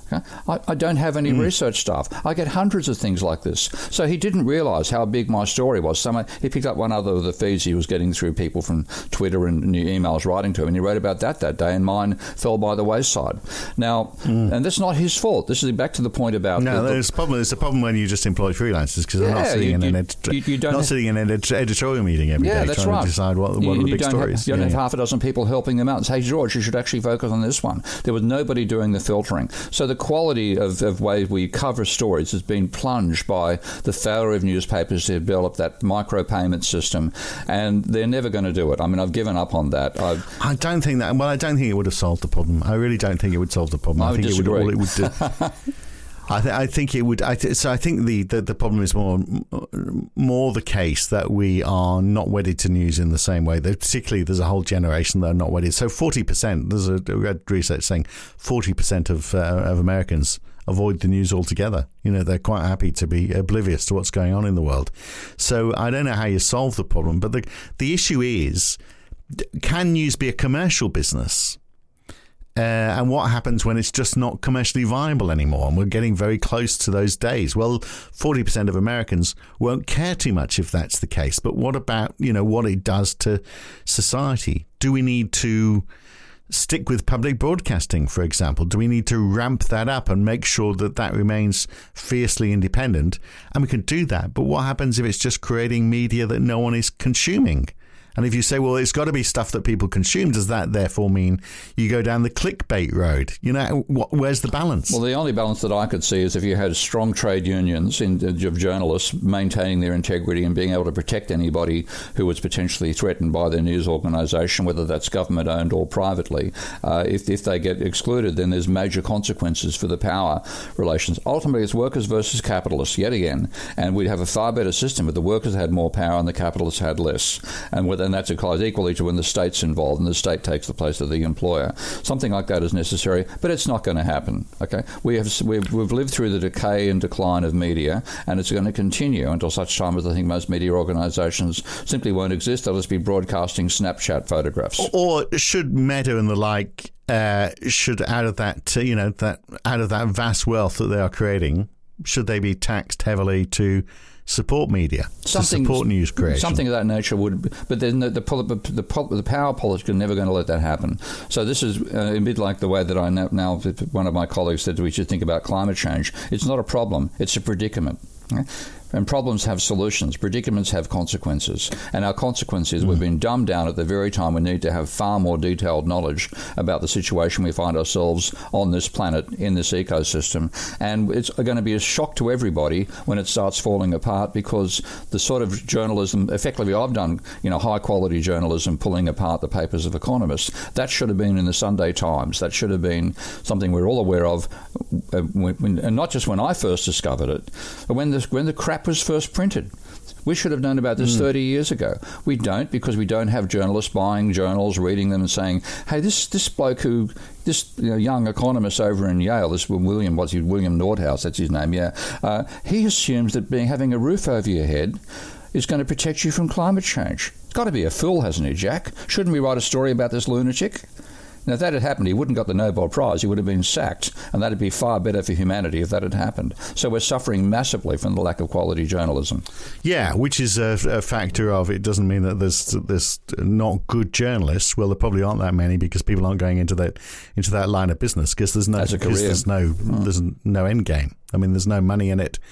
I, I don't have any mm. research staff. I get hundreds of things like this. So he didn't realise how big my story was. Someone, he picked up one other of the feeds he was getting through people from Twitter and, and emails writing to him, and he wrote about that that day, and mine fell by the wayside. Now, mm. and that's not his fault. This is back to the point about... No, the, there's a problem. There's a problem when you just employ freelancers, because yeah, they're not sitting you, in an, ed- you, you not have, sitting in an ed- editorial meeting every yeah, day that's trying right. to decide what, what you, are the you big stories. Have, you don't yeah. have half a dozen people helping them out and say, hey, George, you should actually focus on this one. There was nobody doing the filtering. So the quality of of ways we cover stories has been plunged by the failure of newspapers to develop that micropayment system, and they're never going to do it. I mean, I've given up on that. I've, I don't think that. Well, I don't think it would have solved the problem. I really don't think it would solve the problem. I, I would think disagree. it would all it would do. I, th- I think it would. I th- so I think the, the, the problem is more more the case that we are not wedded to news in the same way. That particularly, there's a whole generation that are not wedded. So forty percent. There's a read research saying forty percent of uh, of Americans avoid the news altogether. You know, they're quite happy to be oblivious to what's going on in the world. So I don't know how you solve the problem, but the the issue is, can news be a commercial business? Uh, and what happens when it's just not commercially viable anymore? And we're getting very close to those days. Well, forty percent of Americans won't care too much if that's the case. But what about, you know, what it does to society? Do we need to stick with public broadcasting, for example? Do we need to ramp that up and make sure that that remains fiercely independent? And we can do that. But what happens if it's just creating media that no one is consuming? And if you say, well, it's got to be stuff that people consume, does that therefore mean you go down the clickbait road? You know, what, where's the balance? Well, the only balance that I could see is if you had strong trade unions in, of journalists maintaining their integrity and being able to protect anybody who was potentially threatened by their news organisation, whether that's government-owned or privately. Uh, if, if they get excluded, then there's major consequences for the power relations. Ultimately, it's workers versus capitalists, yet again. And we'd have a far better system if the workers had more power and the capitalists had less. And whether and that applies equally to when the state's involved and the state takes the place of the employer. Something like that is necessary, but it's not going to happen. Okay, we have we've, we've lived through the decay and decline of media, and it's going to continue until such time as I think most media organisations simply won't exist. They'll just be broadcasting Snapchat photographs. Or should Meta and the like uh, should out of that uh, you know that out of that vast wealth that they are creating, should they be taxed heavily to support media, something, to support news creation? Something of that nature would, but then the the, the, the, the power politics are never going to let that happen. So this is uh, a bit like the way that I know, now, one of my colleagues said we should think about climate change. It's not a problem, it's a predicament. Okay? And problems have solutions. Predicaments have consequences. And our consequence is mm. we've been dumbed down at the very time we need to have far more detailed knowledge about the situation we find ourselves on this planet, in this ecosystem. And it's going to be a shock to everybody when it starts falling apart, because the sort of journalism, effectively I've done, you know, high-quality journalism pulling apart the papers of economists. That should have been in the Sunday Times. That should have been something we're all aware of, uh, when, when, and not just when I first discovered it, but when the, when the crap was first printed. We should have known about this mm. thirty years ago. We don't, because we don't have journalists buying journals, reading them and saying, hey, this this bloke who, this you know, young economist over in Yale, this William, what's he, William Nordhaus, that's his name, yeah, uh, he assumes that being having a roof over your head is going to protect you from climate change. It's got to be a fool, hasn't he, Jack? Shouldn't we write a story about this lunatic? Now, if that had happened, he wouldn't have got the Nobel Prize. He would have been sacked, and that would be far better for humanity if that had happened. So we're suffering massively from the lack of quality journalism. Yeah, which is a, a factor of, it doesn't mean that there's there's not good journalists. Well, there probably aren't that many, because people aren't going into that into that line of business, because there's no As a because career. there's no mm. there's no end game. I mean, there's no money in it.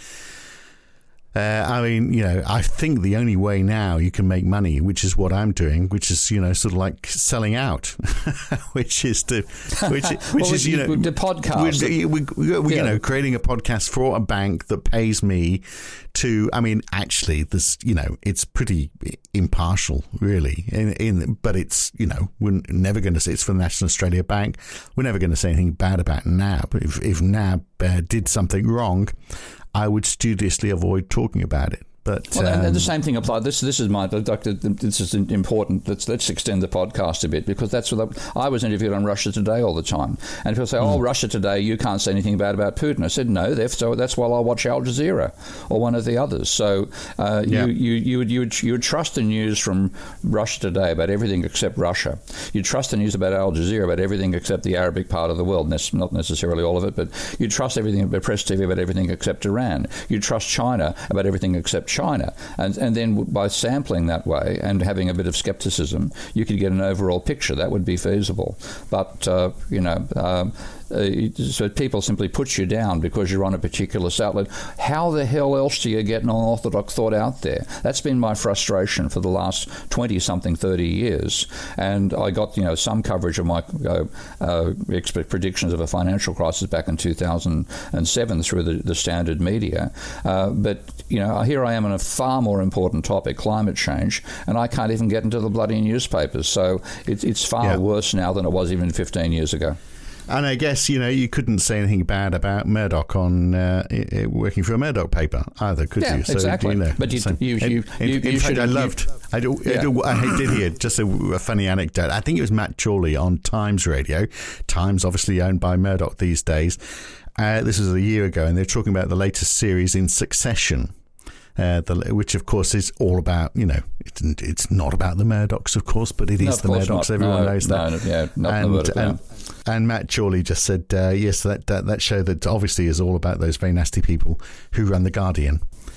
Uh, I mean, you know, I think the only way now you can make money, which is what I'm doing, which is, you know, sort of like selling out, which is to, which, which well, is, you know, the podcast. We, we, we, we, yeah. You know, creating a podcast for a bank that pays me to, I mean, actually, this, you know, it's pretty impartial, really. In, in but it's, you know, we're never going to say it's for the National Australia Bank. We're never going to say anything bad about N A B. If, if N A B uh, did something wrong, I would studiously avoid talking about it. But well, um, and the same thing applies. This this is my doctor. This is important. Let's let's extend the podcast a bit, because that's what I, I was interviewed on Russia Today all the time, and people say, "Oh, mm. Russia Today, you can't say anything bad about Putin." I said, "No, so that's why I watch Al Jazeera or one of the others." So uh, yeah. you you you would you would you would trust the news from Russia Today about everything except Russia. You trust the news about Al Jazeera about everything except the Arabic part of the world. Not necessarily all of it, but you trust everything about Press T V about everything except Iran. You trust China about everything except China, and and then by sampling that way and having a bit of skepticism, you could get an overall picture. That would be feasible. But uh, you know, um, uh, so people simply put you down because you're on a particular outlet. How the hell else do you get an unorthodox thought out there? That's been my frustration for the last twenty something, thirty years. And I got you know some coverage of my uh, uh, predictions of a financial crisis back in two thousand seven through the, the standard media. Uh, but you know, here I am on a far more important topic, climate change, and I can't even get into the bloody newspapers. So it, it's far yeah. worse now than it was even fifteen years ago. And I guess, you know, you couldn't say anything bad about Murdoch on uh, working for a Murdoch paper either, could yeah, you? So, exactly. You know, but you, so, you, you, in, you, in, in you fact, should, I loved, you, I, do, yeah. I, do, I did hear just a, a funny anecdote. I think it was Matt Chorley on Times Radio. Times, obviously owned by Murdoch these days. Uh, this was a year ago, and they're talking about the latest series in Succession. Uh, the, which, of course, is all about, you know, it's, it's not about the Murdochs, of course, but it no, is the Murdochs. Not. Everyone no, knows no, that. Yeah, not and, the and, and Matt Chorley just said, uh, yes, that, that that show that obviously is all about those very nasty people who run The Guardian.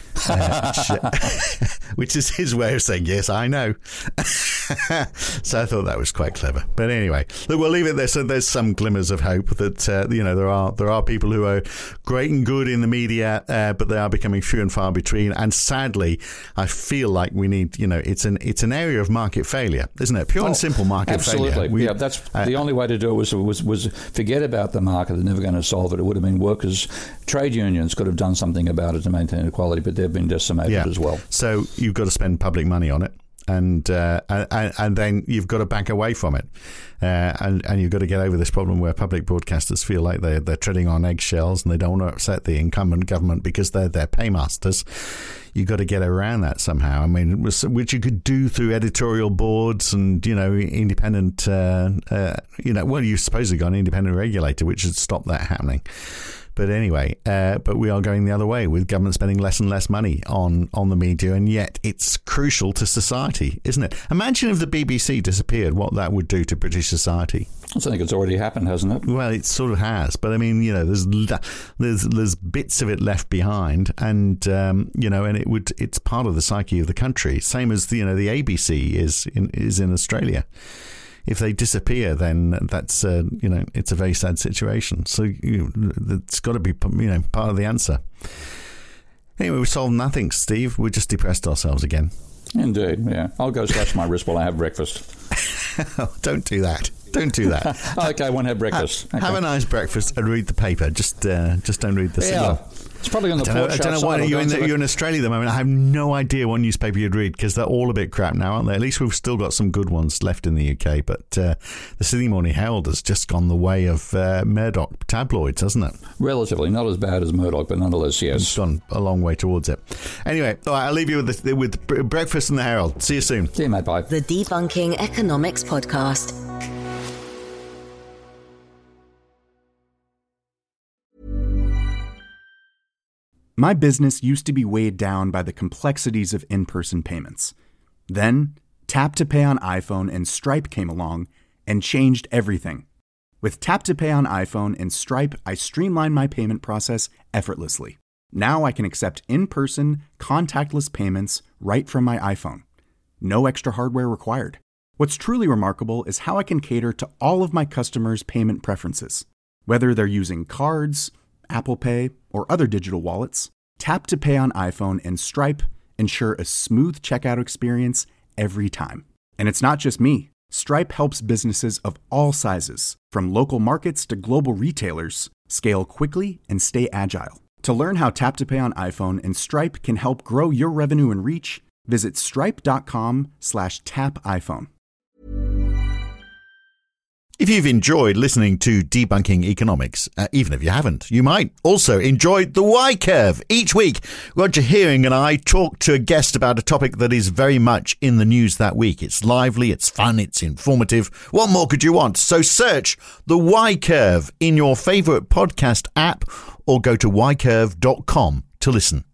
Uh, which, uh, which is his way of saying, yes, I know. So I thought that was quite clever. But anyway, look, we'll leave it there. So there's some glimmers of hope that, uh, you know, there are there are people who are great and good in the media, uh, but they are becoming few and far between. And sadly, I feel like we need, you know, it's an it's an area of market failure, isn't it? Pure oh, and simple market absolutely. failure. Absolutely. Yeah, that's uh, the only way to do it was, was, was forget about the market. They're never going to solve it. It would have been workers, trade unions could have done something about it to maintain equality, but they've been decimated yeah. as well. So you've got to spend public money on it. And, uh, and and then you've got to back away from it, uh, and and you've got to get over this problem where public broadcasters feel like they're they're treading on eggshells and they don't want to upset the incumbent government because they're their paymasters. You've got to get around that somehow. I mean, it was, which you could do through editorial boards and, you know, independent. Uh, uh, you know, well, you supposedly got an independent regulator, which should stop that happening. But anyway, uh, but we are going the other way with government spending less and less money on, on the media, and yet it's crucial to society, isn't it? Imagine if the B B C disappeared, what that would do to British society. I think it's already happened, hasn't it? Well, it sort of has, but I mean, you know, there's there's there's bits of it left behind, and um, you know, and it would it's part of the psyche of the country, same as the, you know, the A B C is in is in Australia. If they disappear, then that's, uh, you know, it's a very sad situation. So you know, it's got to be, you know, part of the answer. Anyway, we solved nothing, Steve. We just depressed ourselves again. Indeed, yeah. I'll go slash my wrist while I have breakfast. Don't do that. Don't do that. Okay, I won't have breakfast. Ha- okay. Have a nice breakfast and read the paper. Just uh, just don't read the yeah. signal. It's probably on the I don't know, porch I don't know why outside. you're in, the, the... you're in Australia at the moment. I have no idea what newspaper you'd read because they're all a bit crap now, aren't they? At least we've still got some good ones left in the U K. But uh, the Sydney Morning Herald has just gone the way of uh, Murdoch tabloids, hasn't it? Relatively. Not as bad as Murdoch, but nonetheless, yes. It's gone a long way towards it. Anyway, all right, I'll leave you with, the, with breakfast and the Herald. See you soon. See you, mate. Bye. The Debunking Economics Podcast. My business used to be weighed down by the complexities of in-person payments. Then, Tap to Pay on iPhone and Stripe came along and changed everything. With Tap to Pay on iPhone and Stripe, I streamlined my payment process effortlessly. Now I can accept in-person, contactless payments right from my iPhone. No extra hardware required. What's truly remarkable is how I can cater to all of my customers' payment preferences. Whether they're using cards, Apple Pay, or other digital wallets, Tap to Pay on iPhone and Stripe ensure a smooth checkout experience every time. And it's not just me. Stripe helps businesses of all sizes, from local markets to global retailers, scale quickly and stay agile. To learn how Tap to Pay on iPhone and Stripe can help grow your revenue and reach, visit stripe.com slash tap iPhone. If you've enjoyed listening to Debunking Economics, uh, even if you haven't, you might also enjoy The Y-Curve. Each week, Roger Hearing and I talk to a guest about a topic that is very much in the news that week. It's lively, it's fun, it's informative. What more could you want? So search The Y-Curve in your favourite podcast app or go to y curve dot com to listen.